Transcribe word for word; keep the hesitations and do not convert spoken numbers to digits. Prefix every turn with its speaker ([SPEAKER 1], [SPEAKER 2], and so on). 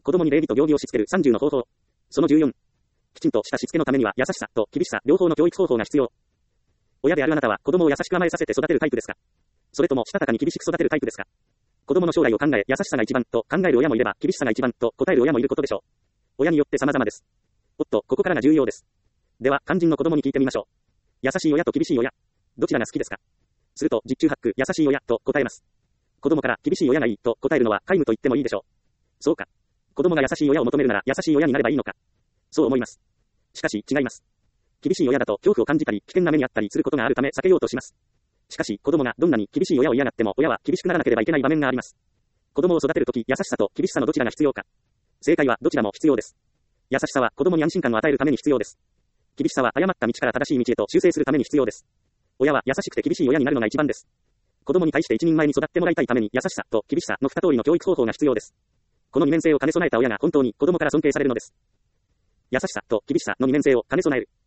[SPEAKER 1] 子供に礼儀と行儀をしつけるさんじゅうの方法。そのじゅうよん。きちんとしたしつけのためには優しさと厳しさ両方の教育方法が必要。親であるあなたは子供を優しく甘えさせて育てるタイプですか？それともしたたかに厳しく育てるタイプですか？子供の将来を考え優しさが一番と考える親もいれば厳しさが一番と答える親もいることでしょう。親によって様々です。おっと、ここからが重要です。では、肝心の子供に聞いてみましょう。優しい親と厳しい親。どちらが好きですか？すると、十中八九優しい親と答えます。子供から厳しい親がいいと答えるのは皆無と言ってもいいでしょう。そうか。子供が優しい親を求めるなら優しい親になればいいのか。そう思います。しかし、違います。厳しい親だと恐怖を感じたり危険な目にあったりすることがあるため避けようとします。しかし、子供がどんなに厳しい親を嫌がっても親は厳しくならなければいけない場面があります。子供を育てるとき、優しさと厳しさのどちらが必要か。正解はどちらも必要です。優しさは子供に安心感を与えるために必要です。厳しさは誤った道から正しい道へと修正するために必要です。親は優しくて厳しい親になるのが一番です。子供に対して一人前に育ってもらいたいために優しさと厳しさの二通りの教育方法が必要です。この二面性を兼ね備えた親が本当に子供から尊敬されるのです。優しさと厳しさの二面性を兼ね備える。